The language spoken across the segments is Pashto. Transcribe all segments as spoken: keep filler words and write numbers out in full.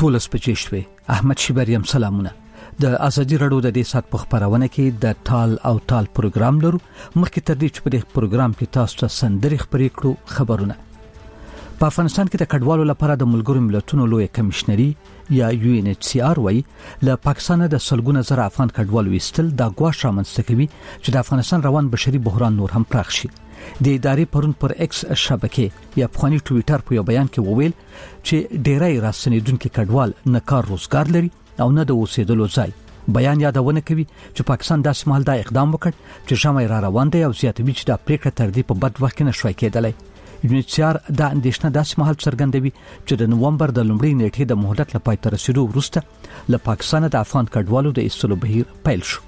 دولس بجې شوې. احمد شیبریم سلامونه. د ازادي رادیو د دې سات په خبرونه کې د ټال او ټال پروګرام لرو. مخکې تر دې چې په دې پروګرام کې تاسو ته سندري خبرې کړو خبرونه. په افغانستان کې د کډوالو لپاره د ملګرو ملتونو لوی کمشنري یا یو ان ایچ سی آر وايي له پاکستان د سلګونه زره افغان کډوالو وستل د غواش رامنځته کوي چې د افغانستان روان بشري بحران نور هم پراخ شي. د ادارې پرون پر ایکس شبکې یا په خاني ټوئیټر په یو بیان کې وویل چې ډیری راستنیدونکو کډوال نه کار روزګار لري او نه د اوسېدلو ځای. بیان یادونه کوي چې پاکستان داسې مهال دا اقدام وکړ چې شمع را روان دی او زیاتوي چې د پریکړه تر دې په بد وخت کې نشوي کېدلی. یونیسیار دا اندېښنه داسې مهال څرګندوي چې د نومبر د لومړۍ نیټې د مهلت لپاره تر رسیدو وروسته له پاکستان د افغان کډوالو د ایستلو بهیر پیل شو.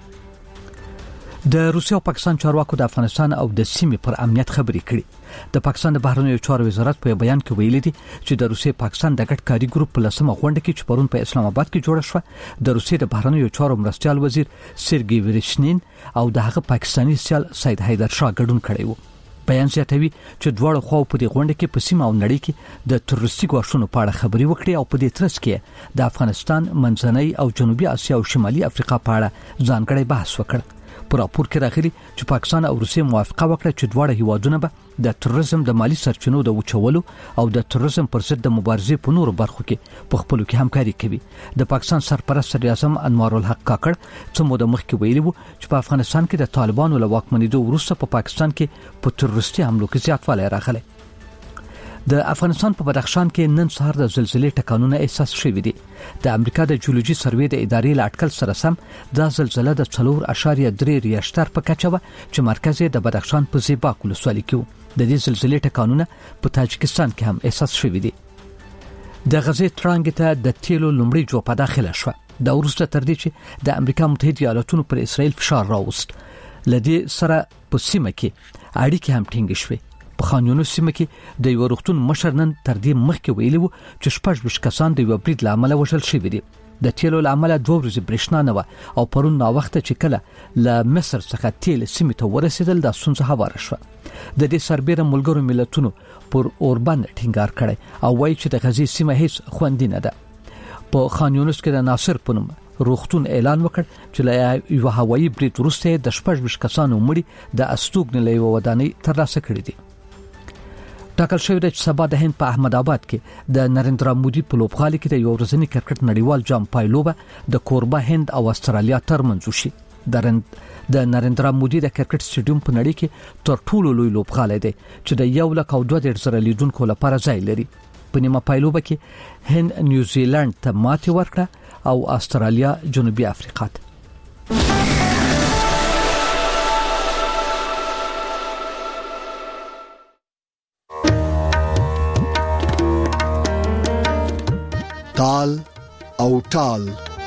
د روسیې او پاکستان چارواکو د افغانستان او د سیمې پر امنیت خبرې کړې. د پاکستان د بهرنیو چارو وزارت په بیان کې ویلي دي چې د روسیې پاکستان د ګډ کاري ګروپ په لسمه غونډه کې چې پرون په اسلام آباد کې جوړه شوه د روسیې د بهرنیو چارو مرستيال وزیر سرګي ویرشنین او د هغه پاکستاني سیال سید حیدر شاه ګډون کړی وو. بیان زیاتوي چې دواړو خواو په دې غونډه کې په سیمه او نړۍ کې د تروریستي ګواښونو په اړه خبرې وکړې او په دې ترڅ کې د افغانستان منځنۍ او جنوبي اسیا او شمالي افریقا په اړه ځانګړی بحث وکړ. په راپور کې راغلي چې پاکستان او روسیې موافقه وکړه چې دواړه هیوادونه به د تروریزم د مالی سرچینو د وچولو او د تروریزم پر ضد د مبارزې په نورو برخو کې په خپلو کې همکاري کوي. د پاکستان سرپرست صدر اعظم انوار الحق کاکړ څه موده مخکې ویلي وو چې په افغانستان کې د طالبانو له واکمنېدو وروسته په پاکستان کې په تروریستي حملو کې زیاتوالی راغلی. د افغانستان په بدخشان کې نن سهار د زلزلې ټکانونه احساس شوي دي. د امریکا د جیولوژي سروې د ادارې له اټکل سره سم دا زلزلہ د څلور اشاریه درې ریشتر په کچه و چې مرکز یې د بدخشان په زیباک ولسوالۍ کې و. د دې زلزلې ټکانونه په تاجکستان کې هم احساس شوي دي. د غزې ترانګ ته د تیلو لومړی جوپه داخله شوه. دا وروسته تر دې چې د امریکا متحده ایالاتونو پر اسرائیل فشار راوست. لدې سره په سیمه کې اړیکې هم ټینګې شوې. په خان یونس سیمه کې د یو روغتون مشر نن تر دې مخکې ویلي وو چې شپږ ویشت کسان د یو برید له امله وژل شوي دي. د تیلو له امله دوه ورځې برېښنا نه وه او پرون ناوخته چې کله له مصر څخه تیل سیمې ته ورسېدل دا ستونزه هواره شوه. د دې سربېره ملګرو ملتونو پر اوربند ټینګار کړی او وایي چې د غزې سیمه هیڅ خوندي نه ده. په خان یونس کې د ناصر په نوم روغتون اعلان وکړ چې له یو هوایي برید وروسته د شپږ ویشت کسانو مړي د استوګنې له یوه ودانۍ ترلاسه کړي دي. ټاکل شوی دی چې سبا د هند په احمد آباد کې د نریندرا مودي په لوبغالي کې د یو ورځني کرکټ نړیوال جام پایلوبه د کوربه هند او استرالیا ترمنځ وشي. د نریندرا مودي د کرکټ سټیډیوم په نړۍ کې تر ټولو لوی لوبغالی دی چې د یو لک او دوه دېرش زره لیدونکو لپاره ځای لري. په نیمه پایلوبه کې هند نیوزیلند ته ماتې ورکړه او استرالیا جنوبي افریقا ته. ټال او ټال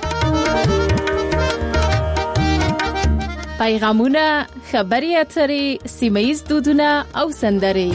پیغامونه، خبري اترې، سیمه‌ییز دودونه او سندرې.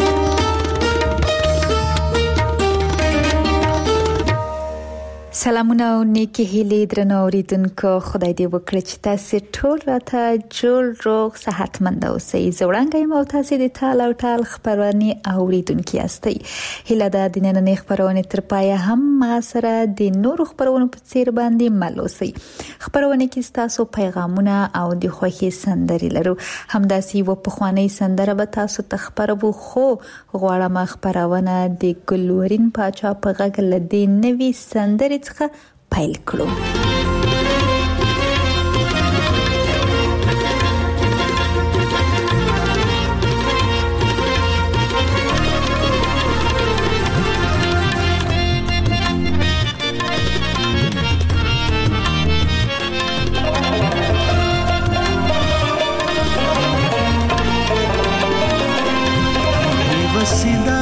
سلامونه او نیکی هیلې درنو اوریدونکو، خدای دې وکړي چې تاسو ټول راته جوړ روغ صحتمند اوسئ. زوړنګ یم او تاسو د ټال او ټال خبرونه اوریدونکو یاستئ. هیله ده د نننۍ خبرونه تر پایه هم ما سره د نورو خبرونو په څیر باندې مل اوسئ. خبرونه کې تاسو پیغامونه او د خوښي سندري لرو. همداسي و په خواني سندره به تاسو ته خبرو خو غواړم خبرونه د ګلورین پاچا په غږ لدی نوي سندري څخه پیل کړو. बेवसीदा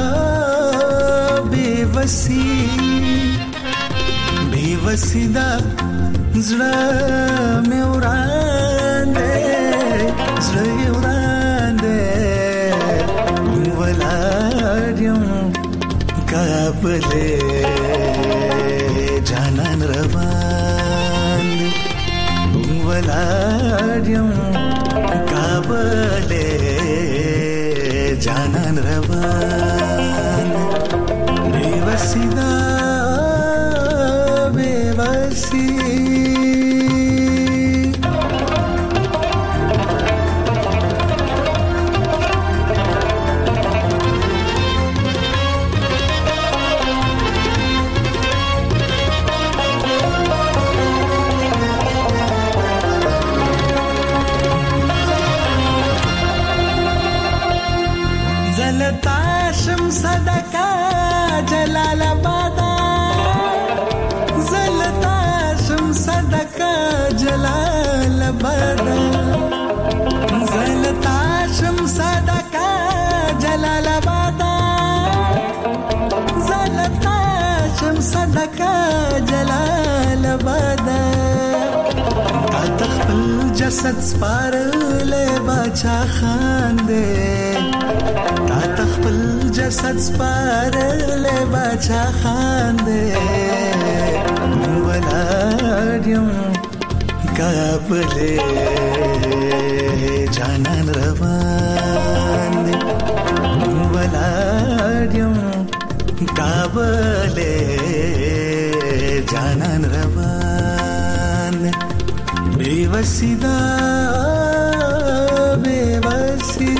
बेवसी बेवसीदा زړه مې وړاندې زړه وړاندې ولادم کابلې جانان روان ولادم کابلې جانان روان बेवसीदा बेवसी زلتاشم صدقه جلالاباد زلتاشم صدقه جلالاباد زلتاشم صدقه جلالاباد زلتاشم صدقه جلالاباد تا تخپل جسد سپارلې باچا خان دې تا تخپل جسد سپارلې باچا خان دې ولادم کابلې جانان روان دې ولادم کابلې جانان روان دې बेवसी दा बेवसी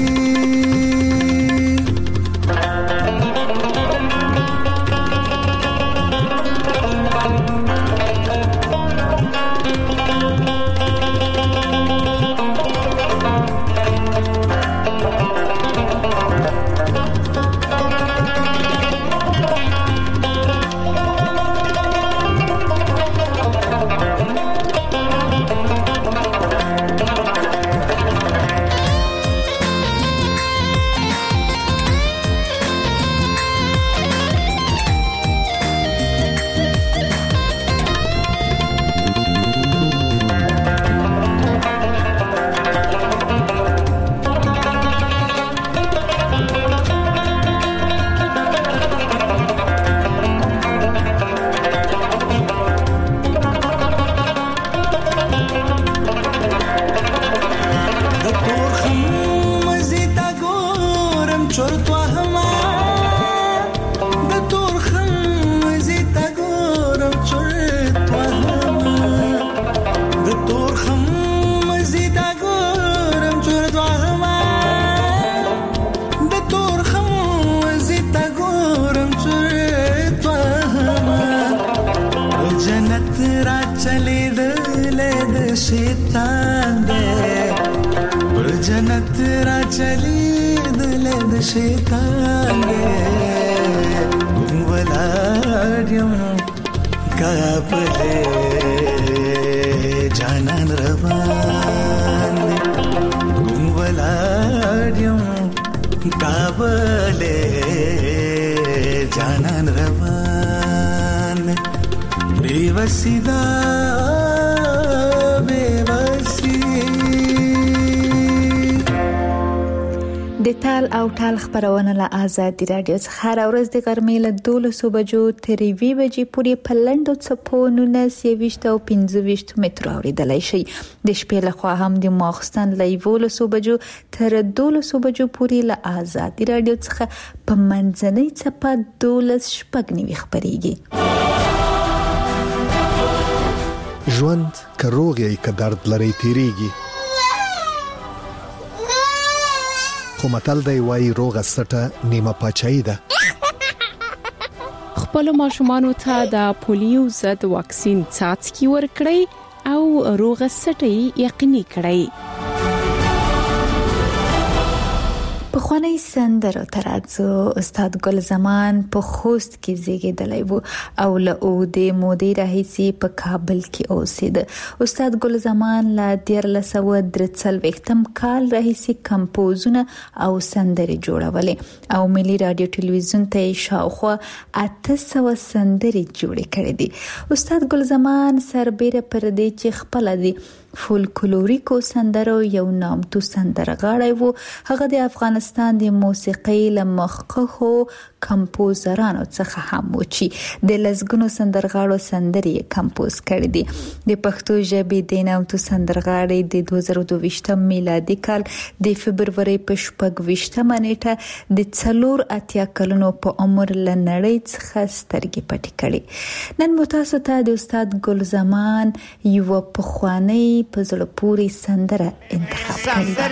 शैतान दे जन्नत रा चली दिल दे शैतान दे गुमवलाड्यम काबले जानन रवान गुमवलाड्यम काबले जानन रवान बेवसीदा د تال او ټال خبرونه له آزادي رادیو څخه هر ورځ د غرمې له دولسو بجو تر یوې بجې پورې په لنډو څپو نولس یویشت او پنځه ویشت مترو اورېدلی شئ. د شپې لخوا هم د ماخستن له یولسو بجو تر دولسو بجو پورې له آزادي رادیو څخه په منځنۍ څپه دولس شپږ نوي خبرېږي. ژوند که روغ یې که درد لري تیریږي، خو متل دی وایي روغه سټه نیمه پاچاهي ده. خپل ماشومانو ته د پولیو ضد واکسین څاڅکي ورکړئ او روغه سټه یقیني کړئ. په خوانی سندرو ترازو استاد ګل زمان په خوست کې زیږیدلی وو او له اوده مودې راهیسي په کابل کې اوسېد. استاد ګل زمان له دیارلس سوه درې څلوېښتم کال راهیسي کمپوزونه او سندرې جوړولې او ملي رادیو ټلویزیون ته شاوخوا اته سوه سندرې جوړې کړې دي. استاد ګل زمان سربېره پر دې چې خپل دي فولکلوریکو سندرو یو نامتو سندرغاړی وو. هغه د افغانستان د موسیقۍ له مخکښو کمپوزرانو څخه هم و چې د لسګونو سندرغاړو سندرې کمپوز کړې دي. د پښتو ژبې د نامتو سندرغاړي د دوه زره دوه میلادي کال د فبرورۍ په شپږ ویشتمه نیټه د څلور اتیا کلونو په عمر له نړۍ څخه سترګې پټې کړې. نن مو تاسو ته د استاد ګل زمان یو پخوانی په زړه پورې سندره انتخاب کړې ده.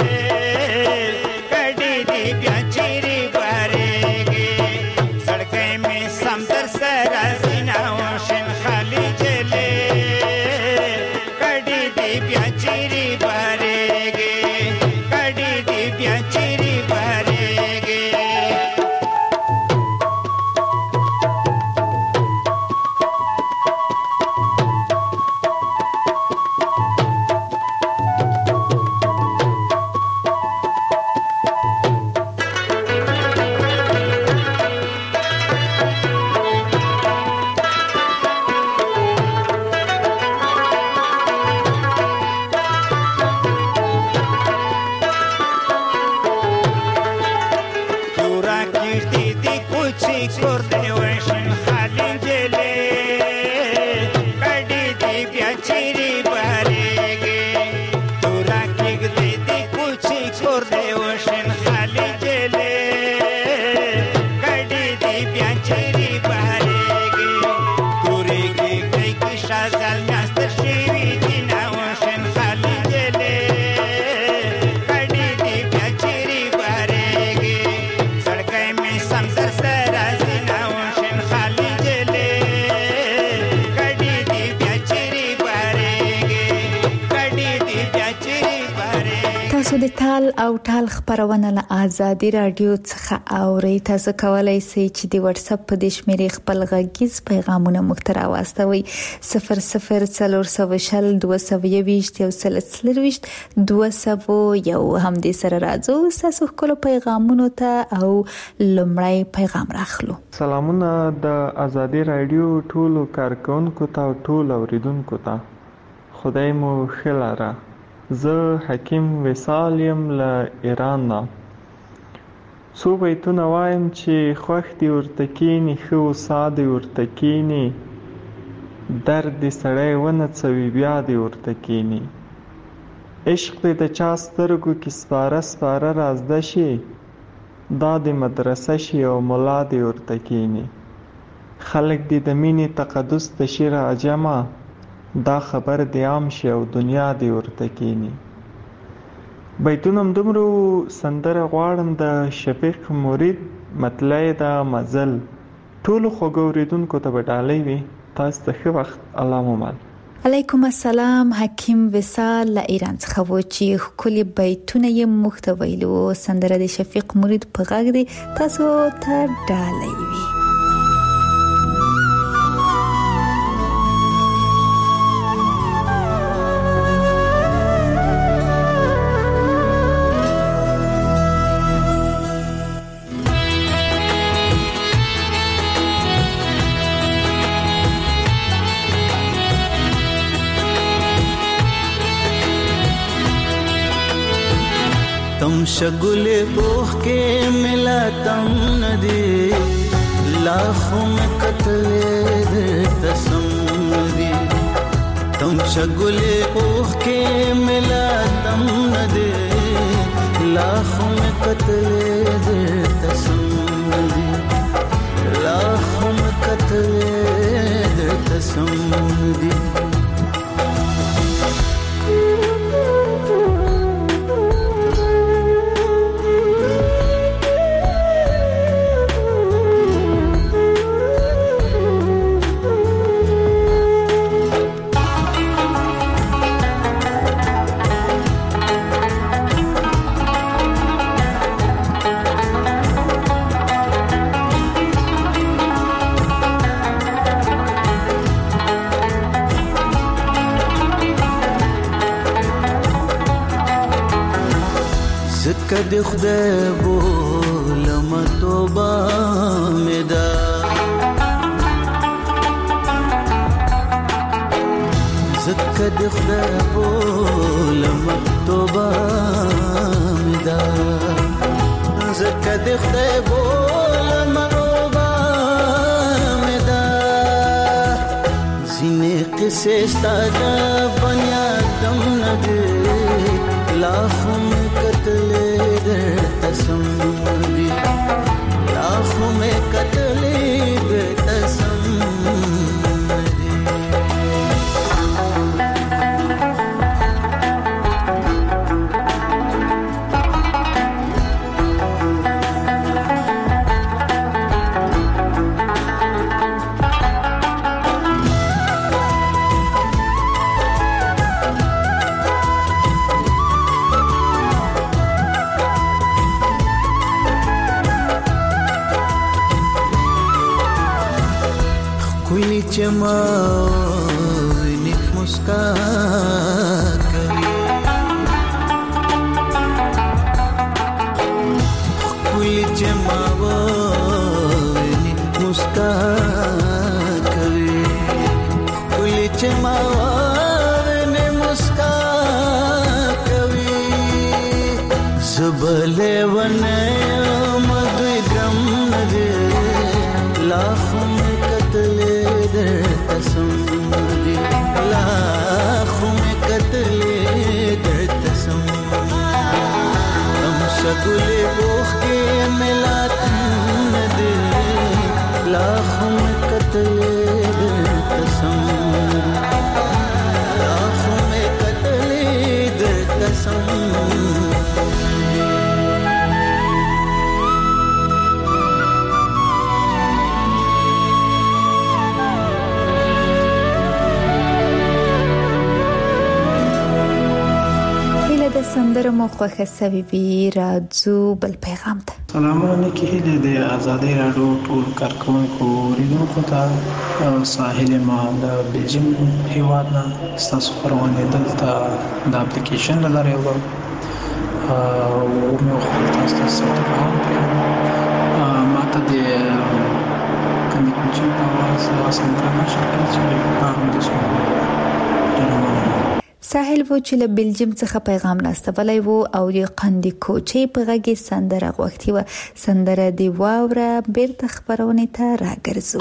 Suddenly کور دی وشن خالی جلې کډې دی بیا چیرې بارېږي تورا کېږدې دی کوچې کور دی وشن خالی جلې کډې دی بیا چیرې بارېږي تورې کېږدې کې شازل میاستر شوي دي نه وشن خالی جلې کډې دی بیا چیرې بارېږي سړکۍ مې سم سر سره ځي نه وشن خالی جلې کډې دی بیا چیرې بارېږي کډې دی بیا چیرې بارېږي. تاسو د تال او ټال خبرونه له آزادي رادیو څخه اورئ. تاسو کولای شئ چې د واتس اپ په د شمیرې خپل غږیز پیغامونه مخ ته راوستوئ صفر صفر څلور سوه شل دوه سوه یوویشت یو سل څلرویشت دوه سوه یو. هم دې سره راځو تاسو خپل پیغامونو ته او لمړی پیغام راخلو. سلامونه د آزادي رادیو ټولو کارکونکو ته او ټول اوریدونکو ته خدای مو خلاره. زه حکیم وصال یم له ایران نه. څو بیتونه وایم چې خوښ دي ورته کیني ښه وسا دي ورته کیني درد دې سړی ونڅوي بیا دې ورته کیني عشق دې د چا سترګو کې سپاره سپاره رازده شي دا دې مدرسه شي او ملا دې ورته کیني خلک دې د مینې تقدس ته شي راجمع دا خبر دې عام شي او دنیا دې ورته کیني. بیتونه همدومره سندره غواړم د شفیق مرید مطلع د مزل ټولو خوږو اوریدونکو ته به ډالۍ وي. تاسو ته ښه وخت. الله مو مل. علیکم السلام. حکیم وصال له ایران څخه و چې ښکلي بیتونه یې موږ ته ویلو. سندره د شفیق مرید په غږ دی تاسو ته ډالۍ وي. तुम शगुले बोख के मिला तम नदी लाखों में कतले दे तसम्मदी तुम शगुले बोख के मिला तम नदी लाखों में कतले दे तसम्मदी लाखों में कतले दे तसम्मदी کدی خدای بولم توبه مدا زکدی خدای بولم توبه مدا زکدی خدای بولم توبه مدا زینه قصه ستاد بنیادم ندی لاخم کتلے دے تسمدی لاخوں میں کتلے دے تسمدی जमा निक मुस्कान करी कोई जमा निक मुस्कान करी कोई जमा ने मुस्कान करी सबले वने मधु गम नदे لا خو مې کتلې درته سمدي لا خو مې کتلې درته سمدي هم شګلې بوخ کې ملات ندي لا خو مې کتلې درته سمدي لا خو مې کتلې درته سمدي سندره مو خوښه سوي وي راځو بل پیغام ته. سلامونه کېله د آزادۍ راډیو ټول کارکونکو ریډونکو ته ساحل ما د بلجیم هیواد نه تاسو پرونه دلته د اپلیکیشن لاره یو او مو خپل تاسو سره هم ماته د کمیټې په واسطه سندره نشم چې په هم د شو ساحل وو چې له بلجیم څخه پیغام راستولی وو او د قندي کوچي په غږی سندره غوښتي و. سندره دی واوره بیرته خبرونه ته راګرځو.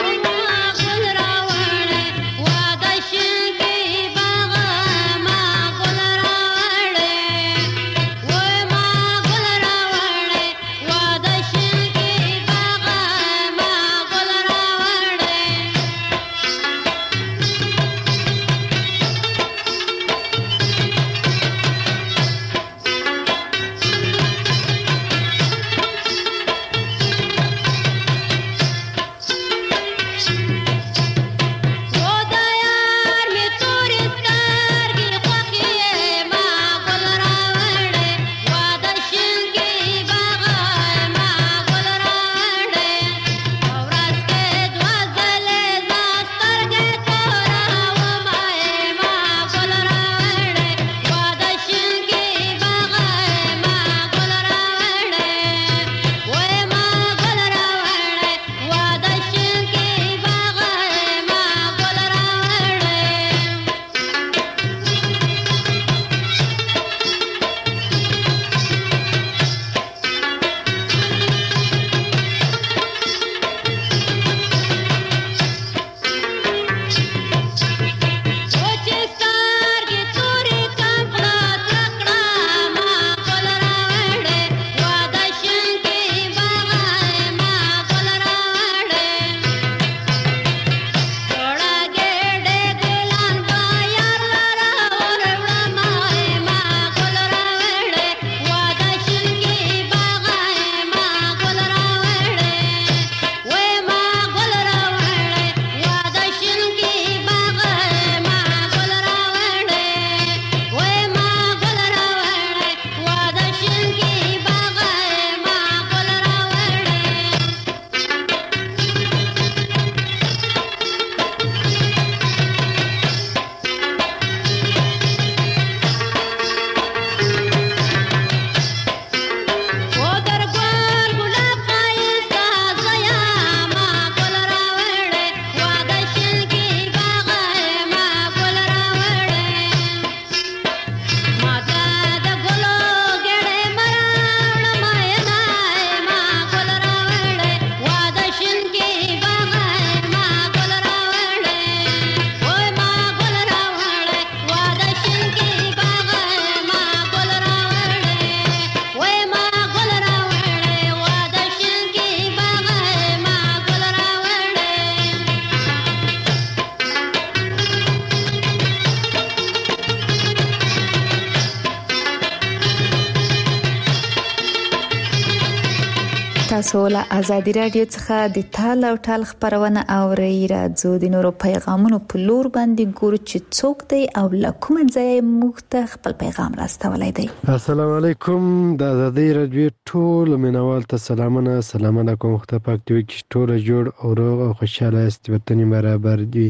تاسو له آزادي رادیو څخه د تال او ټال خبرونه اورئ. راځو د نورو پیغامونو په لور باندې ګورو چې څوک دی او له کوم ځای موږ ته خپل پیغام راستولی دی. السلام علیکم د آزادي رادیو ټول مینوال ته سلامونه سلامونه کوم. خدای پاک دې وکړي ټول جوړ او روغ او خوشاله است، وطن برابر دی.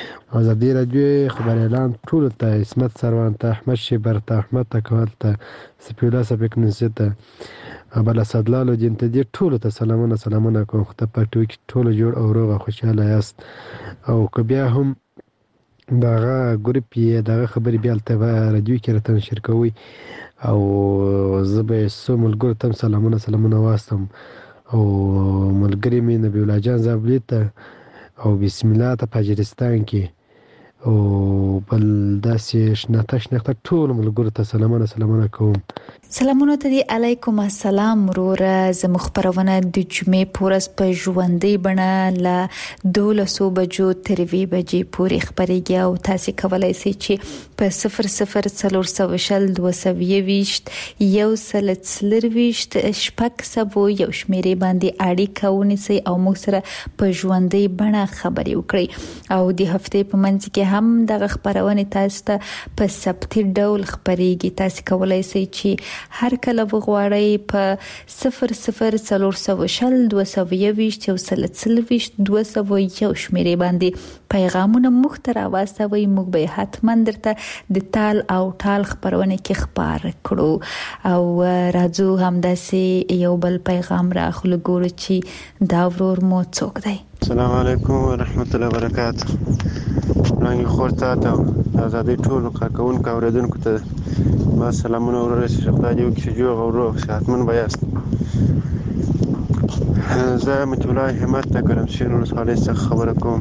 آزادي رادیو خبر اعلان ټول ته اسمت سروان ته احمد شیبر ته احمد تکوال ته سپیولا سپیکنسه ته ابل اسدلالو جن ته دې ټول ته سلامونه سلامونه کوم. خدای پاک دې وکړي ټول جوړ او روغ او خوشاله است. او که بیا هم دغه ګروپ یې دغه خبرې بیا ته رادیو کې راته نشر کوي او زه به سو ملګرو ته سلامونه سلامونه واستم او ملګری مې نبی الله جان زابلی ته او بسم الله ته پاجرستان کې او بل داسې شناته شناته ټول ملګرو ته سلامونه سلامونه کوم. سلامونه ته دی علیکم السلام وروره. زموږ خبرونه د جمعې پورس په ژوندۍ بڼه له دولسو بجو تر وی بجې پورې خبرېږي او تاسو کولای شئ چې په صفر صفر څلور سوه شل دوه سوه یوویشت یو سل څلرویشت شپږ سوه یو شمیرې باندې اړیکه ونیسئ او موږ سره په ژوندۍ بڼه خبرې وکړئ. او د هفته په منځ کې هم دغه خبرونه تاسو ته په سبتي ډول خبرېږي. تاسو کولای شئ چې هر کله وغواړئ په صفر صفر څلور سوه شل دوه سوه یوویشت یو سل څلرویشت دوه سوه یو شمیرې باندې پیغامونه موږ ته راوستوئ. موږ به حتما درته د تال او ټال خبرونه کې خبر کړو. او راځو همداسې یو بل پیغام راخلو ګورو چې دا ورور مو څوک دی. السلام علیکم ورحمت الله وبرکاته. رنګ خورته ته آزادۍ ټول کارکونکو اوریدونکو ته ما سلامونه ورسې خدای دې وکړي چې جوړ او روغ صحتمند به یاست. زه متي الله همت د ګرمسیر ولسوالۍ څخه خبره کوم.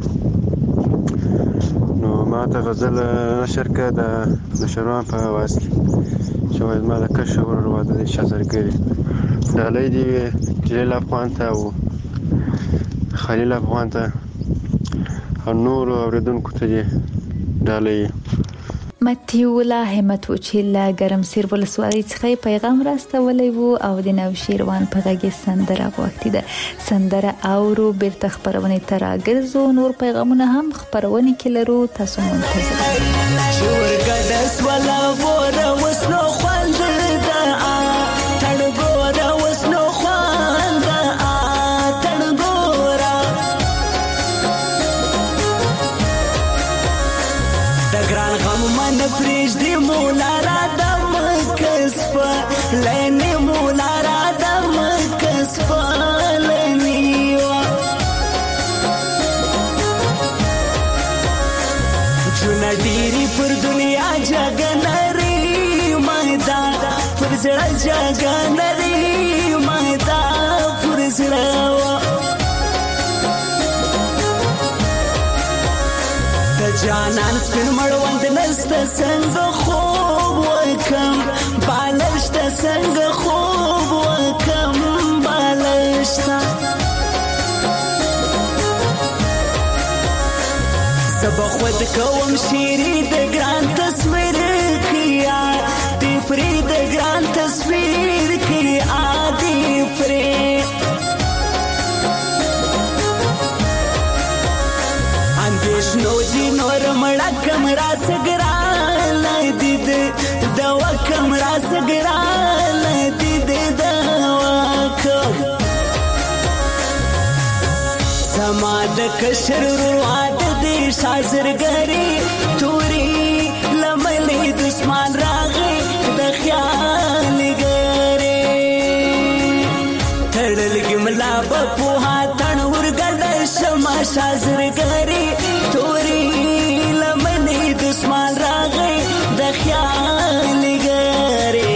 نو ما ته غزل نشر کړه د نشروان په اواز کې چې وایي ما د کشف ورور واده د شازرګري ډالۍ دې وي جلیل افغان ته او خلیل افغان ته او نور اوریدونکو ته دې ډالۍ. متي الله همت و چې لا ګرمسیر ولسوالۍ څخه پیغام راستولی وو او د نوشیروان په غږی سندره وختي ده سندره اورو بیرته خبرونه تر راګرځو. نور پیغامونه هم خبرونه کې لرو، تاسو منتظر شورګدس ولا وره وسنو خوند ده تړګوره وسنو خوند ده تړګوره د ګران غم من پریږ دی مولا را د مکسب لنی مولا را د مکسب لنی جونا ډیری پر دنیا جګنری مایدا پر زړه جګنری مایدا پر زړه جانان سپین مړوند نست څنګه خوب وکم بالشت څنګه خوب وکم بالشت سبا خود کوم شيري د ګران تصویر کیا دی فری د ګران تصویر کیا دی فری اندیشنو دی نور مړه کمرا سګرا لدید دوا کمرا سګرا لدید دوا کوم سما د کشر رواد دی شازرګری توري لملې دشمن راغی د خیال ګری تړل ګملا په هاتن ورګل شما شازرګری توري لمنې دشمن راغی د خیال ګری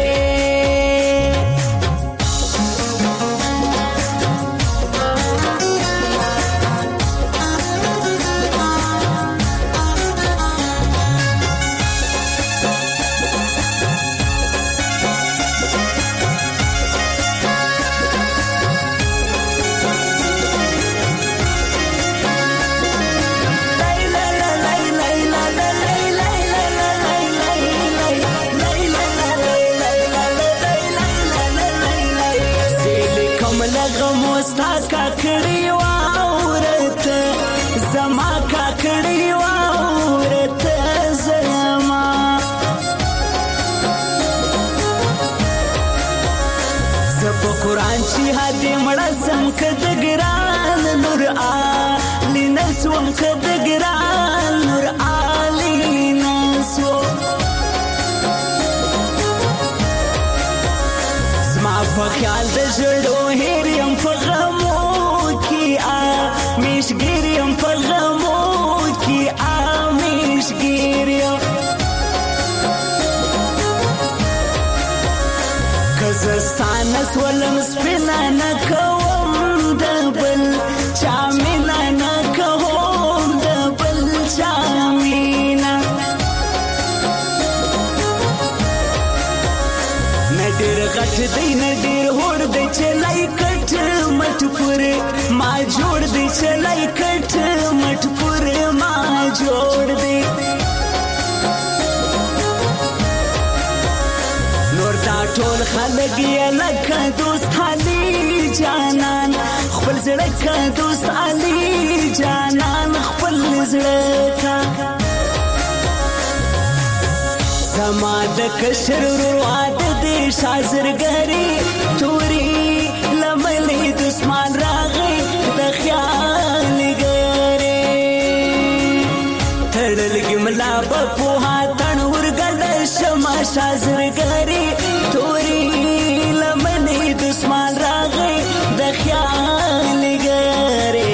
کاکړی واورته زما کاکړی واورته زما زپ قرآن چې هدي مړه سم کد ګران نور علی نسوم کد ګران نور علی نسو زما په خیال د جوړو هریم په مشګریم په غمو کې مشګریم کزستان سولم سپینا نه کوم جوړ دی چلای کټ مټ پر ما جوړ دی نور دا ټول خلک یې لکه دوست علي جانان خپل زړه کا دوست علي جانان خپل زړه کا زما د کشر رواد دې شازرګری توري لملې دسمان راغی د خیال ګره تړل ګملا په پوها تن ورګل شما شازرګری توري لملې دسمان راغی د خیال ګره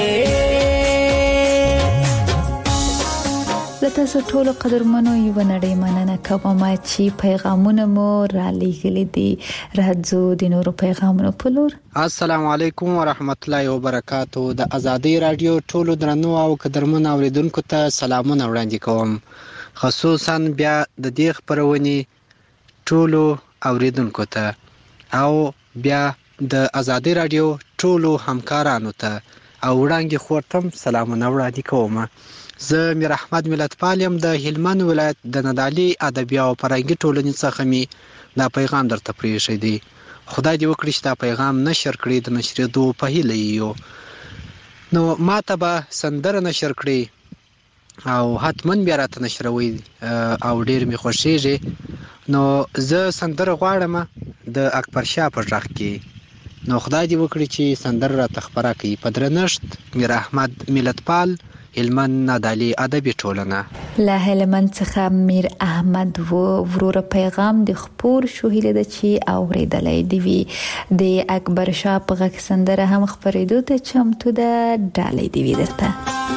تاسو ټول قدرمنو یو نړۍ مننه کوم چې پیغامونه مو را لېږلي دي راځو د نورو پیغامونو په لور السلام علیکم ورحمت الله وبرکاتو د ازادي رادیو ټول درنو او قدرمنو اوریدونکو ته سلامونه وړاندې کوم خصوصا بیا د دې خبرونې ټول اوریدونکو ته او بیا د ازادي رادیو ټول همکارانو ته او وړاندې خورتم سلامونه وړاندې کوم زه میر احمد ملتپال یم د هلمند ولایت د ندالي ادبي او فرهنګي ټولنې څخه می دا پیغام درته پریښی دی خدای دې وکړي چې دا پیغام نشر کړي د نشریدو په هیله یو نو ما ته به سندره نشر کړي او حتماً بیا راته نشروي او ډېر مې خوښیږي نو زه سندره غواړم د اکبر شاه په غږ کې نو خدای دې وکړي چې سندره راته خپره کړي په درنښت میر احمد ملتپال هلمند ندالي ادبي ټولنه له هلمند څخه میر احمد و ورور پیغام د خپور شو هله د چی اوریدلې دی وی د اکبر شاه په غږ سندره هم خبرېدو ته چمتو ده ډالې دی وی درته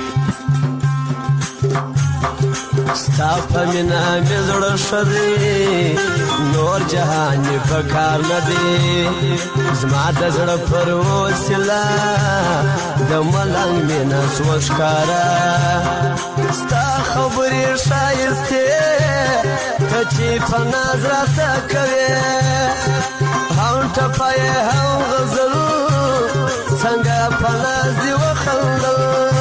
ستا په مینا مې زړه شدی نور جهان په کار نه دی زما د زړه پر وسیله د ملنګ مینا سوښکارا ستا خبرې ښایسته ته چې په نظر راته کوې هم ټپه هم غزل څنګه په ناز دې وخندل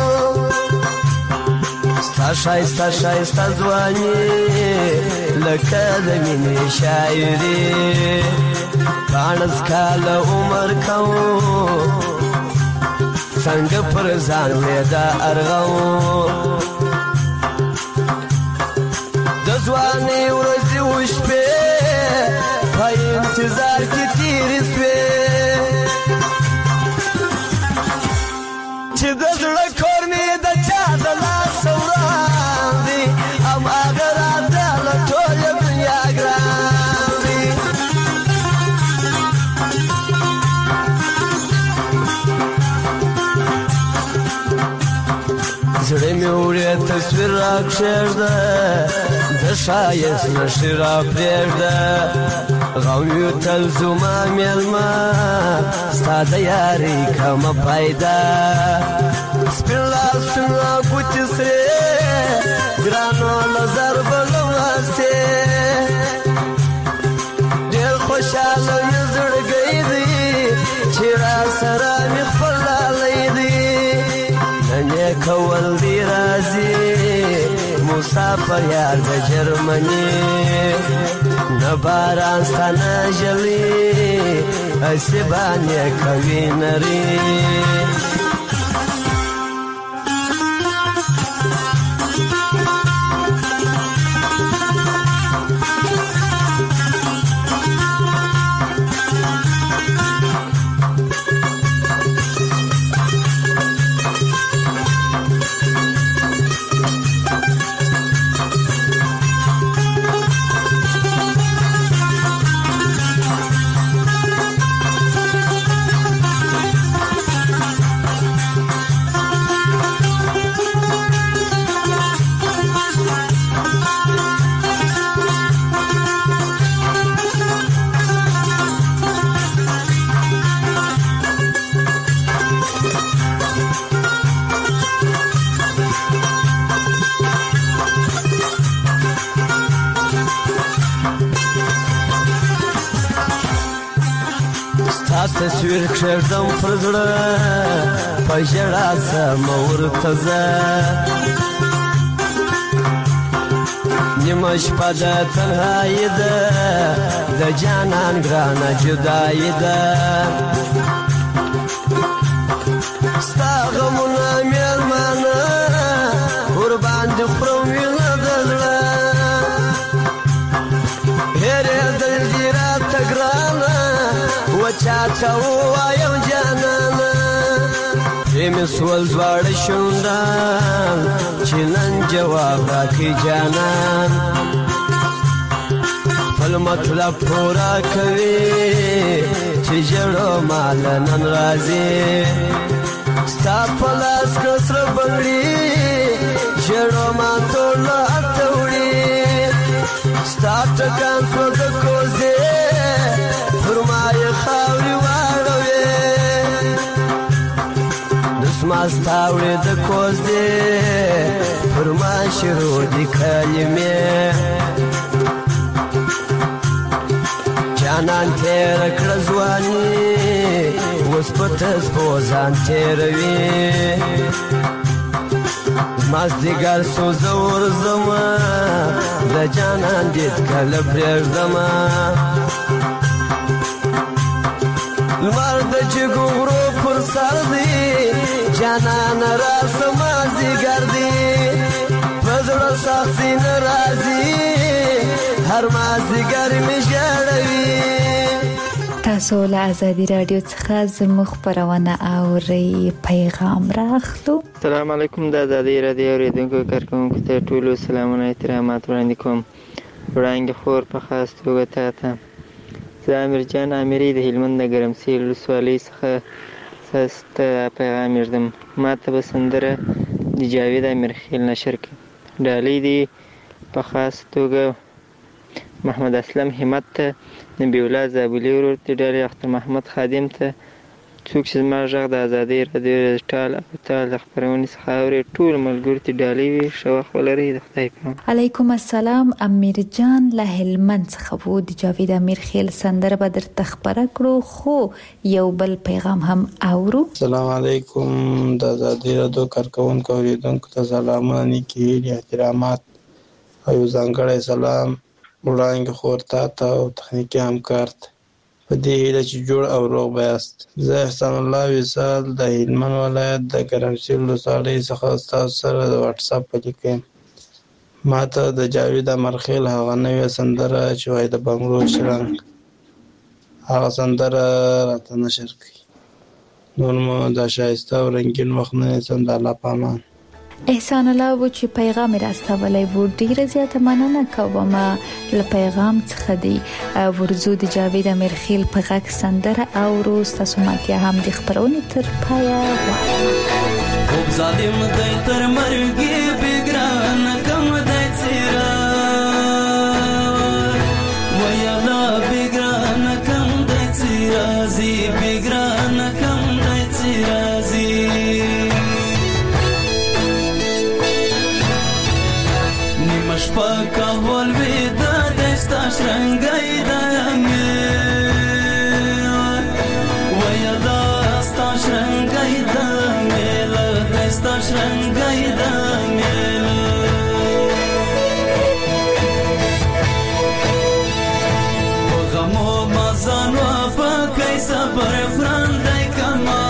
ستا شایسته شایسته ځواني لکه د مینې شاعري پاڼس کاله عمر کوم څنګه پر ځان مې دا ارغوم د ځوانۍ ورځې وشپې په انتظار کې تېرې سوې چې د زړه کور مې د چا د لاس وړاندې هماغه راته له ټوله دنیا ګران دی زړه مې وړې تصویر راکښېږده د ښایست نښې راپرېږده غم یو تل زما مېلمه ستا د یارۍ کمه پیدا سپین لاسونه ګوتې سرې ګرانو له ضربه لمسې ډېر خوشحاله مې زړګی دی چې را سره مې خپل لالی دی نن یې کول دی راځي مسافر یار د جرمني نه باران ستا نه ژلي هسې باندې کوي نري تصویر کړم پر زړه په ژړا سم ورته زه نیمه شپه د تنهایي ده د جانان ګرانه جدایي ده ستا غمونه مېرمانه ورباندې خورم وینه د زړه هېرېدل دي راته ګرانه وچاته ووایم جانانه پرېمې سول دواړه شونډان چې نن جواب راکړي جانان خپل مطلب پوره کوي چې ژړو مال نن راځي ستا په لاس کړه سره بنګړي ژړو ما ټول اته وړي ستا ټکان شو د کوزې پر ما یې خاورې واړوې دسما ستا وړې د کوزې پر ما شروع دي کلمې جانان تیره کړه ځواني اوس په تسپو ځان تېروي مازدیګر سو زه ورځمه د جانان دید کله پرېږدمه لمر د جګو غرو پر سر دی جانان راسه مازدیګر دی په زړه سختي نه راځي هر مازدیګر مې ژړوي. تاسو له ازادي رادیو څخه زموږ خپرونه اورئ. پیغام راخلو. السلام علیکم. د ازادي رادیو اوریدونکو کارکونکو ته ټولو سلامونه احترامات وړاندې کوم. وړاندې خور په خاص توګه تا ته زه امیر جان امیري د هلمند د ګرمسیر ولسوالۍ څخه تاسو ته پیغام یږدم. ما ته به سندره د جاوید امیرخیل نشر کړي. ډالۍ دي په خاص توګه محمد اسلم همت ته، نبی الله زابلي ورور ته ډالۍ، اختر محمد خادم ته، څوک چې زما غږ د ازادۍ رادیو ټال او تال د خپرونې څخه اوري ټول ملګرو ته ډالۍ وي. ښه وخت ولرئ. د خدای په امان. علیکم السلام. امیر جان له هلمند څخه وو. د جاوید امیرخیل سندره به درته خپره کړو، خو یو بل پیغام هم اورو. السلام علیکم. د ازادۍ رادیو کارکونکو اوریدونکو ته سلامونه، نیکې هیلې، احترامات او یو ځانګړی سلام وړاندې خور تا ته او تخنیکي همکار ته په دې هیله چې جوړ او روغ به یاست. زه احسان الله وصال د هلمند ولایت د ګرمسیر ولسوالۍ څخه ستاسو سره د واټساپ په لیک یم. ما ته د جاوید امیرخیل هغه نوې سندره چې وایي د بنګلو شرنګ هغه سندره راته نشر کړي. نور مو د ښایسته او رنګین وخت نه نیسم. د الله په امان. احسان الله و چې پیغام راستولی و. ډیره زیاته مننه کوم له پیغام څخه دی. ورزو د جاوید امیرخیل په غږ سندره اورو. ستاسو ماتیا هم د خپرونې تر پایه غواړم. خوب ظالم دی تر مرګي بګران کم دی څیرا ویلا بګران کم دی څیرا زی بګران کم دی څیرا زی شپه کول ودا دستا شرنګای دمه ویا دستا شرنګای دمه لا دستا شرنګای دمه غمو مزان وا پکای صبر فرندای کما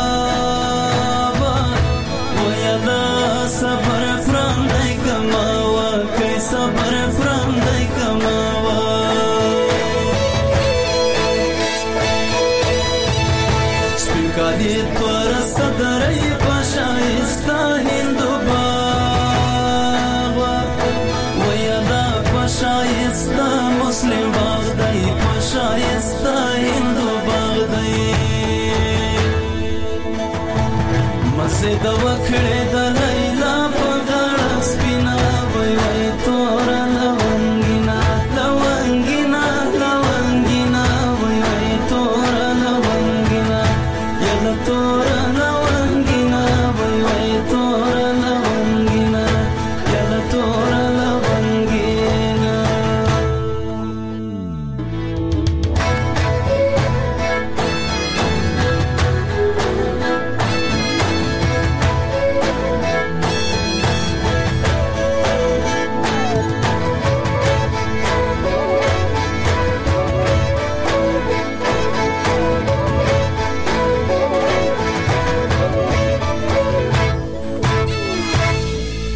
ویا دا صبر فرندای کما صبر فرام دای کماوا سپینکا دی تور صدرای پشایستا هندو باغ ویا دا پشایستا مسلم باغ دای پشایستا هندو باغ دای مسجد وکړه د لیلا په غاړه سپینا وای وای تور لونګینا لونګینا لونګینا وای وای تور لونګینا یلا تور لونګینا وای وای تور لونګینا یلا تور لونګینا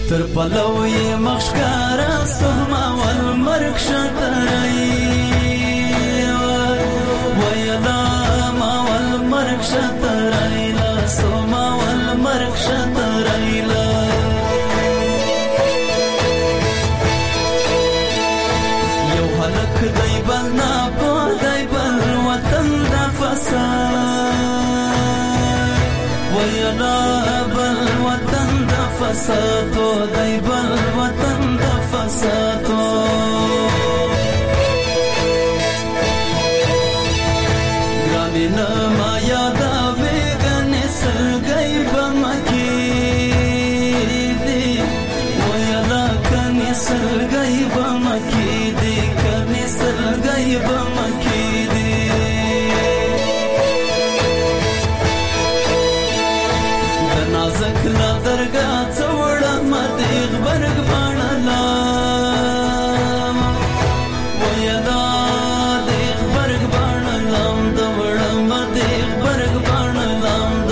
تر پلو یې مخشکارا سهما والمرک شترای ویلا ما والمرک شترای لا سهما والمرک شترای لا یو هلک دی بل نا په دی بل وطن د فساد ویلا بل وطن د فساد دی بل وطن د فساد ګرانې نه ما یادوي ګنې سلګۍ به مکې دي ویلا کنې سلګۍ به مکې دي کنې سلګۍ به مکې دي د نازک لا درګاه څوړه مدې غبرګ باڼه ویلا د غبرګ باڼه لام د وړه مدې غبرګ باڼه لام د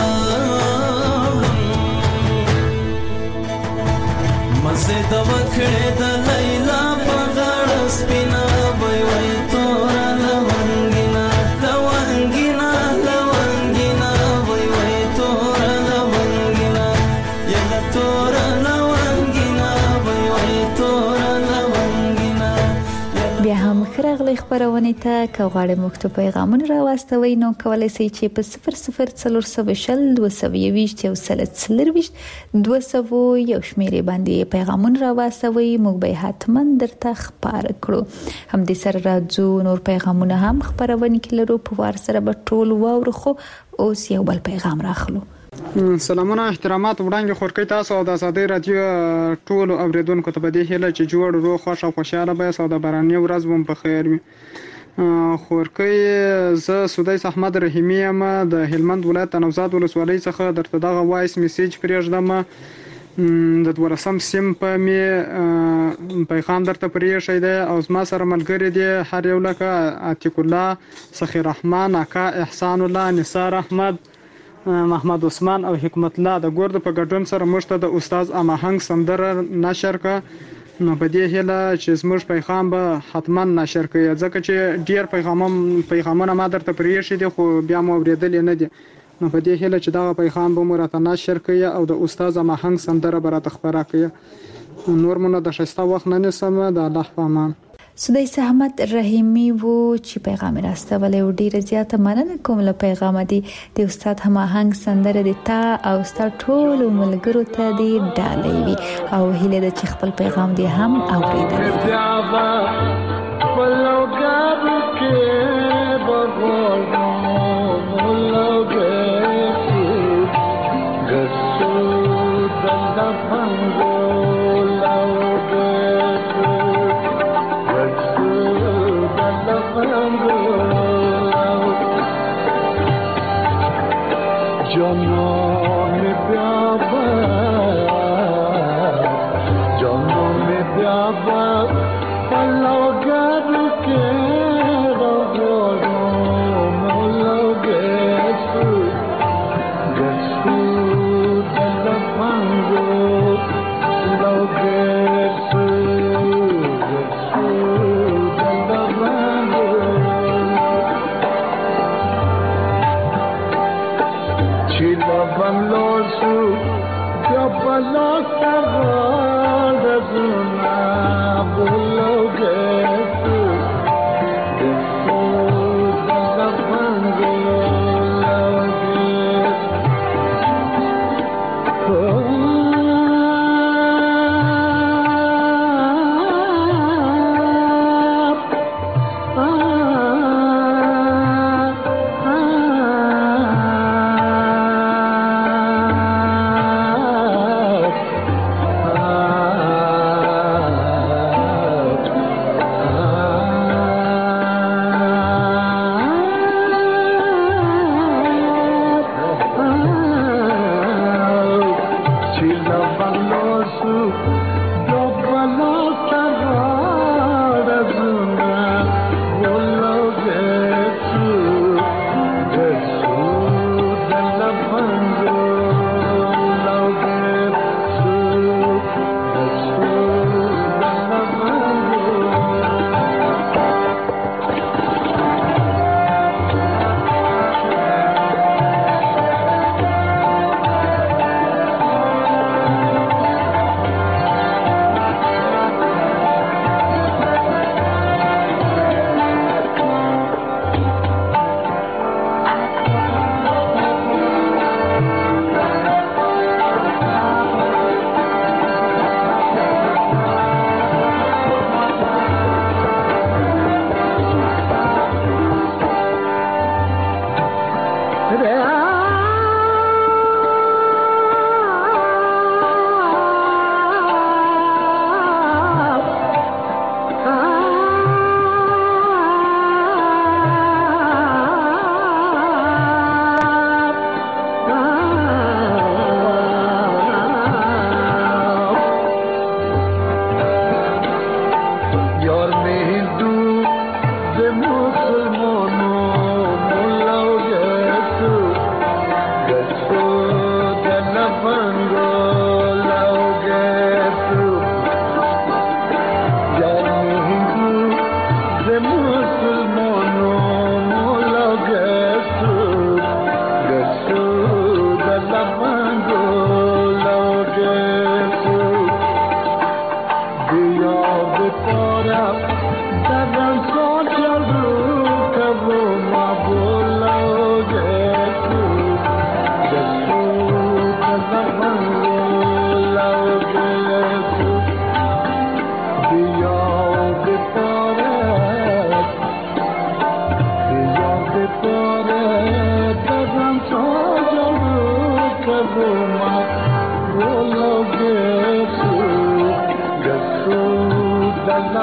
مزه د وکړې د لیلا په غاړه سپینا وای وای تور لونګینا لونګینا لونګینا وای وای تور لونګینا یلا تور لونګینا وای وای تور لونګینا بیا هم خرغلی خبرونه ته کغواړې مکتوب پیغامونه راوستوي نو کولای شئ چې په صفر صفر څلور سوه شل دوه سوه یوویشت یو سل څلرویشت دوه سوه یو شمیرې باندې پیغامونه راوستوي موږ به حتما درته خبر کړو همدې سره راځو نور پیغامونه هم خبرونه کې لرو په وار سره به ټول واورو خو اوس یو بل پیغام راخلو سلامونه احترامات وړاندې خورکې تاسو او د ازادي رادیو ټول اوریدونکو ته بده هله چې جوړ روغ خوش او خوشاله به سو د باراني ورځ وم په خیر وي خورکې زه سودیس احمد رحیمی یم د هلمند ولایت نوزاد ولسوالۍ څخه درته دغه وایس میسیج پرېږدم د دولسم سیم په می پیغام درته پرېښی دی او زما سره ملګري دي هر یو لکه عتیق الله سخی رحمان اکا احسان الله نثار احمد محمد عثمان او حکمت الله د ګورد په ګډون سره موږ ته د استاد اماهنګ سندره نشر کا نو په دې هله چې زموږ پیغام به حتما نشر کړي ځکه چې ډیر پیغامونه پیغامونه ما درته پرېښي دي خو بیا مو اوریدل نه دي نو په دې هله چې دا پیغام به مو راته نشر کړي او د استاد اماهنګ سندره به راته خبره کړي نور مونږ د شسته وخت نه نسم د الله په امان سودیس احمد رحیمی وو چې پیغام راستولې و ډیره زیاته مننه کوم له پیغام دی د استاد هماهنګ سندره د تا او ستاسو ټول ملګرو ته دی ډالۍ وي او هیله د چې خپل پیغام دی هم اوریدل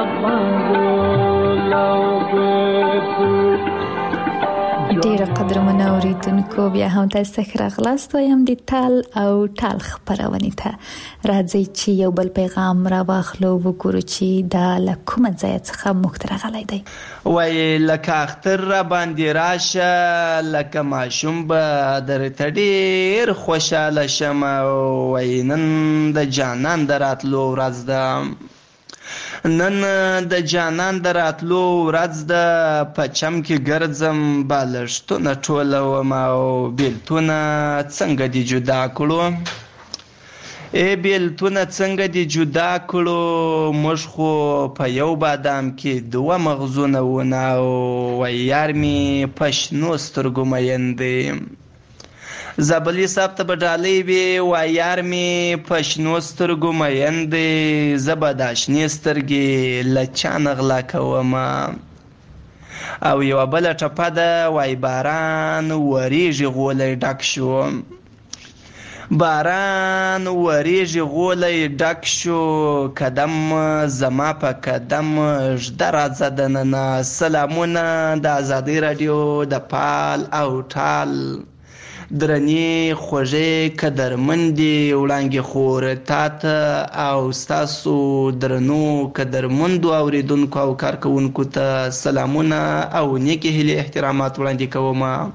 ډیره قدرمنه اوریدونکو بیا هم تاسو ته راغلاست وایم د تال او ټال خبرونه ته راځي چې یو بل پیغام را واخلو وګورو چې دا لکوم ځای څخه مختره غلای دی وای لکه اختر را باندې راشه لکه ماشوم به درته ډیر خوشاله شم وای نن د جانان دراتلو ورځ ده نن د جانان دراتلو ورځ ده پچم کې ګرځم بالښتونه ټولوم او بیلتونه څنګه دي جدا کړو ای بیلتونه څنګه دي جدا کړو موږ خو په یو بادام کې دوه مغزونه ونه وای یار مې په شنو سترګو مین دی زابلي صاحب ته به ډالۍ وي وای یار مې په شنو سترګو مین دی زه به دا شنې سترګې له چا نه غلا کومه او یوه بله ټپه ده وای باران وریږي غولی ډک شو باران وریږي غولی ډک شو قدم زما په قدم ژده راځه دننه سلامونه د ازادۍ راډیو د پال او ټال درنې خوږې قدرمندې وړانګې خور تا ته او ستاسو درنو قدرمندو اوریدونکو او کارکوونکو ته سلامونه او نیکې هیلې احترامات وړاندې کوم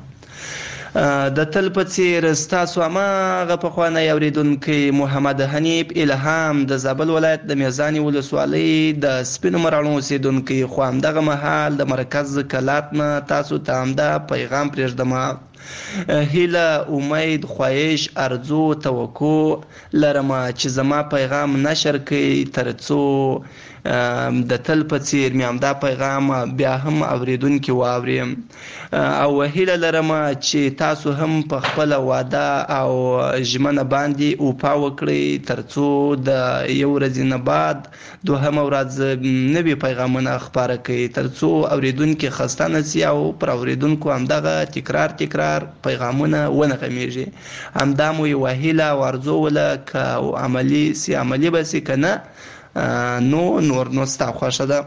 د تل په څیر ستاسو هماغه پخوانی اوریدونکی محمد حنیف الهام د زابل ولایت د میزانې ولسوالۍ د سپینو مراڼو اوسیدونکی خو همدغه مهال د مرکز کلات نه تاسو ته همدا پیغام پرېږدم هیله امید خواهش ارزو توقع لرم چې زما پیغام نشر کړئ ترڅو د تل په څیر مې همدا پیغام بیا هم اوریدونکي واوري او هیله لرم چې تاسو هم په خپل واده او ژمنه باندې اوپا وکړئ ترڅو د یو ورځې نه بعد دوهمه ورځ نوي پیغامونه خپاره کړئ ترڅو اوریدونکي خسته نه سي او پر اوریدونکو همدغه تکرار تکرار پیغامونه ونه غمیږي همدا مو یوه هیله او ارزو وله که عملي سي عملي به سي که نه نو نور نو ستا خوښه ده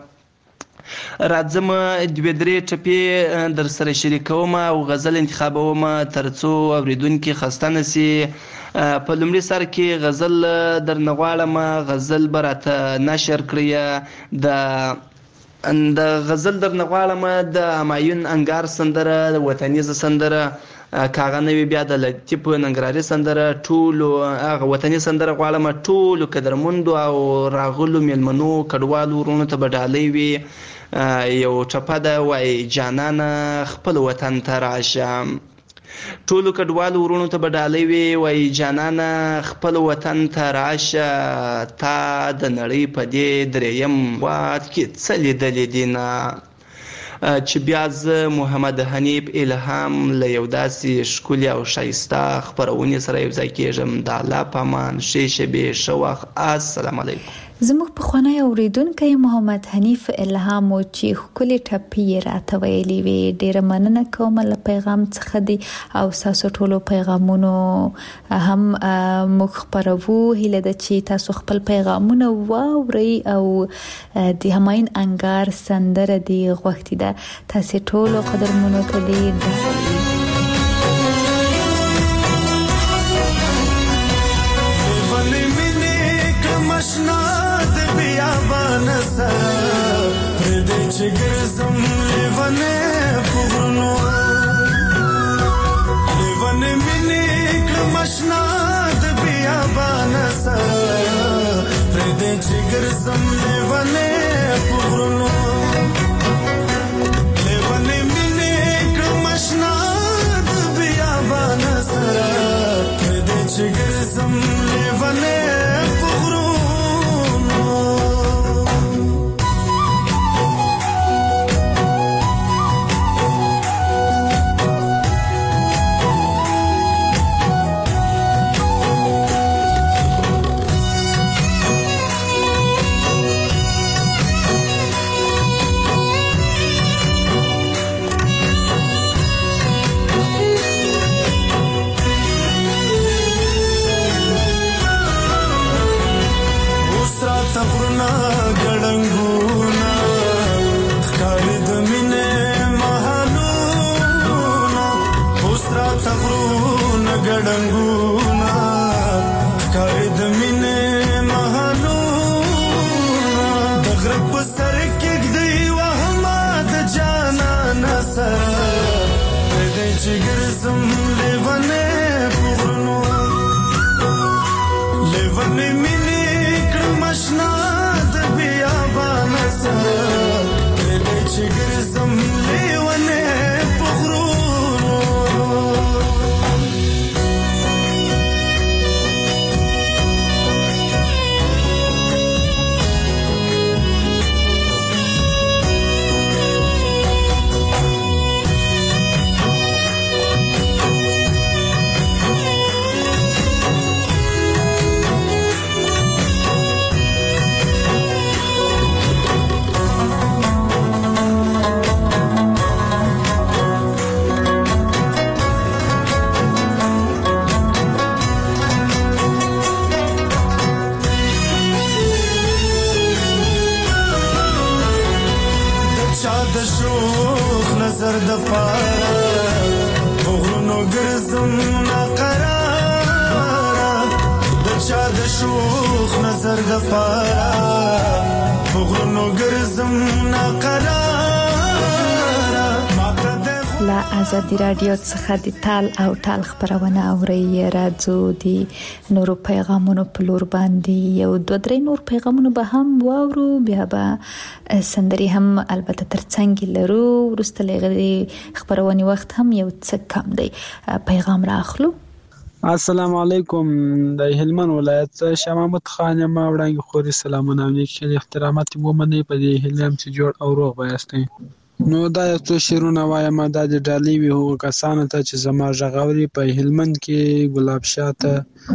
راځم دوې درې ټپې در سره شریکوم او غزل انتخابوم ترڅو اوریدونکي خسته نه سي په لومړي سر کې غزل درنه غواړم غزل به راته نشر کړئ د د غزل درنه غواړم د همایون انګار سندره وطنیزه سندره کاغه نوی بیا د لطیف ننګرهاري سندره ټولو هغه وطني سندره غواړم ټولو قدرمندو او راغلو میلمنو کډوالو ورونو ته به ډالۍ وي یو ټپه ده وایي جانانه خپل وطن ته راشه ټولو کډوالو ورونو ته به ډالۍ وي وایي جانانه خپل وطن ته راشه تا د نړۍ په دې درېیم واد کې څه لیدلي دي نه چې بیا زه محمد حنیف الهام له یو داسې ښکلي او ښایسته خپرونې سره یو ځای کېږم د الله په امان ښې شېبې ښه وخت السلام علیکم زموږ پخوانی اوریدونکی محمد حنیف الهام چې ښکلې ټپې راته ویلې وې ډېره مننه کوم له پیغام څخه دی او تاسو ټولو پیغامونو هم موږ خپروو هیله ده چې تاسو خپل پیغامونه واورئ او د همایون انګار سندره دی غوښتي ده تاسو ټولو قدرمنو ته دی ګرځم لیوانه پغرونو لیوانه مینې کړم آشنا د بیابان سره پرې دې چې ګرځم لیوانه پغرونو لیوانه مینې کړم آشنا د بیابان سره پرې دې چې ګرځم لیوانه غرنا ګړنګونه ګډنګونه ښکاري د مینې محلونه د غره په سر کېږدئ وهمه د جانانه سره پرېږدئ چې ګرځم لیونی په غرونو لیونی مینې کړم اشنا د بیابانه سره پرېږدئ چې ګرځم لیونی په غرونو نظر د پاره غرونو ګرځم ناقراره د چا د شوخ نظر د پاره غرونو ګرځم ناقراره لا ازادي رادیو څخه د تال او ټال خبرونه اوري راځو دي نورو پیغامونو په لور باندې یو دوه درې نور پیغامونه به هم واورو بیا به سندري هم البته ترڅنګ لرو ورسته لغړي خبرونه وخت هم یو څه کم دی پیغام راخلو السلام علیکم د هلمند ولایت شاه محمود خان ما وړاندې خوري سلامونه او نیک احترامات مو منې په دې هلم چې جوړ او روغ وایستئ نو دا یو څو شعرونه وایم دا د ډالۍ وي هغو کسانو ته چې زما غږ اوري په هلمند کې ګلاب شاه ته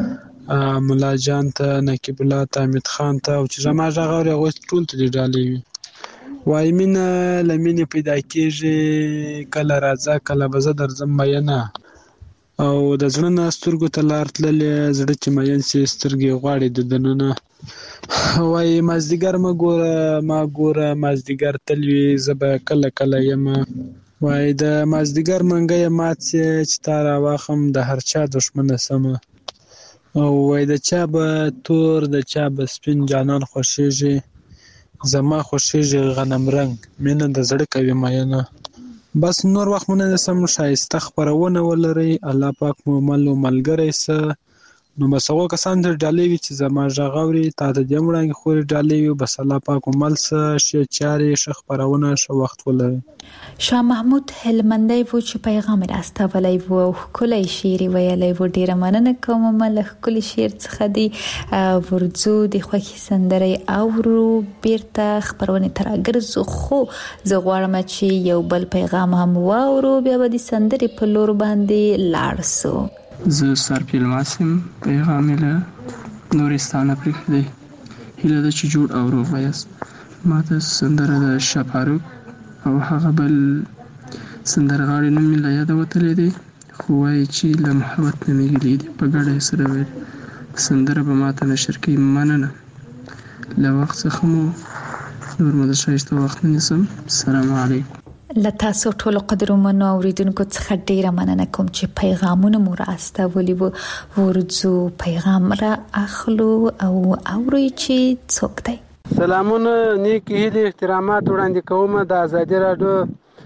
ملا جان ته نقیب الله ته حمید خان ته او چې زما غږ اوري هغوی ټول ته د ډالۍ وي وایي مینه له مینې پیدا کېږي کله راځه کله به زه درځم مینه او د زړه نه سترګو ته لار تللې زړه چې مین سي سترګې غواړي د دننه وایي مازدیګر مه ګوره ما ګوره مازدیګر تل وي زه به کله کله یم وایي د مازدیګر منګی مات سي چې تا راواخم د هر چا دښمنه سمه او وایي د چا به تور د چا به سپین جانان خوښیږي زما خوښیږي غنم رنګ مینه د زړه کوي مینه بس نور وخت مونږ نه سم شایسته خبرونه ولري الله پاک مو مل او ملګری سه نو بس هغه کسان چې ډالۍ وي چې زما غږ اوري تا ته دې وړاندې خوري ډالۍ وي بس الله پاک مو مل سه ښې چارې ښه خبرونه ښه وخت ولري شاه محمود هلمندی و چې پیغام راستولی و او ښکلی شعر یې ویلی و ډېره مننه کوم ما له ښکلي شعر څخه دې ورځو د خوښې سندرې اورو بیرته خپرونې ته راګرځو خو زه غواړم چې یو بل پیغام هم واورو بیا به د سندرې په لور باندې لاړ سو زه سرپیل ماسم پیغام له نورستانه پرېښودی هیله ده چې جوړ او روغ یاست ما ته سندره د شاه فاروق او هغه بل سندرغاړي نوم مې له یاده وتلی دی خو وایي چې له محبت نه مې ګیلې دي په ګډه یې سره ویل سندره به ما ته نشر کوي مننه له وخت څخه مو نور مو د ښایسته وخت نه نیسم السلام علیکم له تاسو ټولو قدرمنو اوریدونکو څخه ډیره مننه کوم چې پیغامونه مو راستولي وو ورځو پیغام را اخلو او اوري چې څوک دی سلامونه نیک هیلې احترامات وړاندې کوم د ازادي راډیو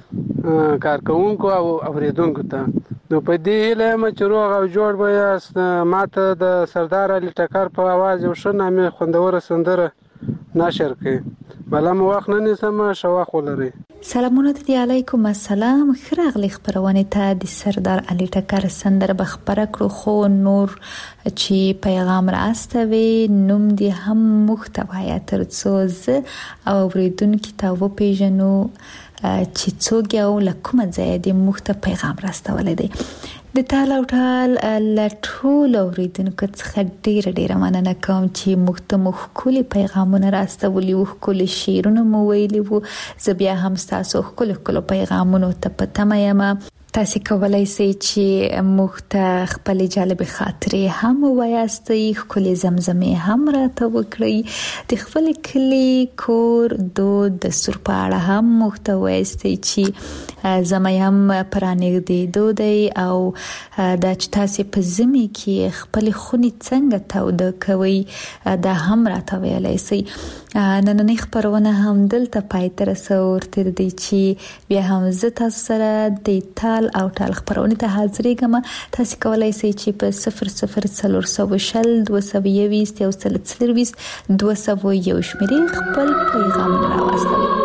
کارکونکو او اوریدونکو ته نو په دې هیله یم چې روغ او جوړ به یاست ماته د سردار علي ټکر په اواز یو ښه نامې خوندوره سندره نشر کړي بله مو وخت نه نیسم ښه وخت ولرئ سلامونه دی علیکم السلام خراغلی خبرونه ته د سردار علي ټکر سندره به خبره کړو خو نور چې پیغام راستوي نوم دی هم محتوی ترڅو زه او اوریدونکو ته و پیژنو چې څوک یو لکومه ځای دی محتوی پیغام راستول دی د تال او ټال لټول اوریدونکو څخه ډیره ډیره مننه کوم چې مختمخ کلی پیغامونه راستولي او کلی شیرونه مو ویلي وو زه بیا هم تاسو کلی کلی پیغامونه ته پته یم تاسو کولای شئ چې مخته خپل جالب خاطرې هم وایاستئ کلی زمزمه هم راته وکړئ د خپل کلی کور دود د سر په اړه هم مخته وایاستئ چې زمیم پرانګ دی دودی او د چتاسي په زمي کې خپل خوني څنګه تاود کوي دا هم راته ویلای سي. نننې خبرونه هم دلته پای ته رسور تر دي چې بیا هم زه تاسو سره د تال او ټال خبرونه ته حاضرې کوم. تاسو کولای شئ چې په صفر صفر څلور سوه شل دوه سوه یوویشت یو سل څلورویشت دوه سوه یو شمېرې خپل پیغام راوستئ.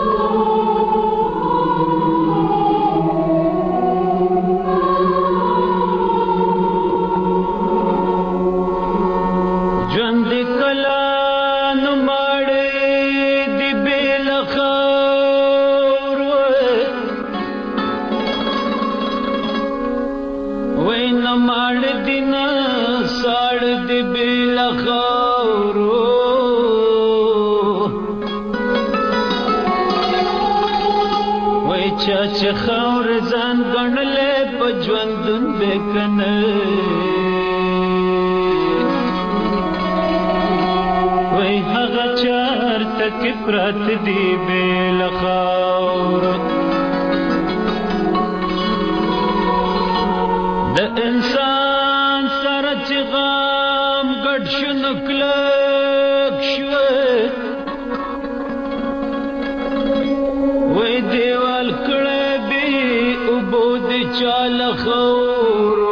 چې خور ځان ګڼلې په ژوندون بکنه وای هغه چارته کې پرات دی بل خور د انسان سره چې غم ګډ شنو کلک شو وای دیوال کړه چال خورو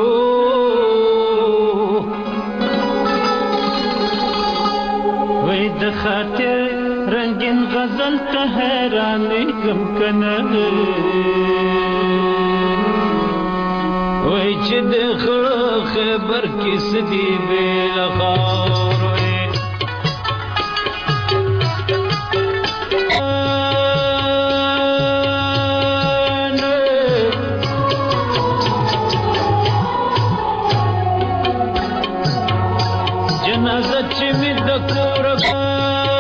وای د خاطر رنگین غزل ته حیرانې کم کنه وای چې د خبر کې سدي بل خور جنازه چې می د کور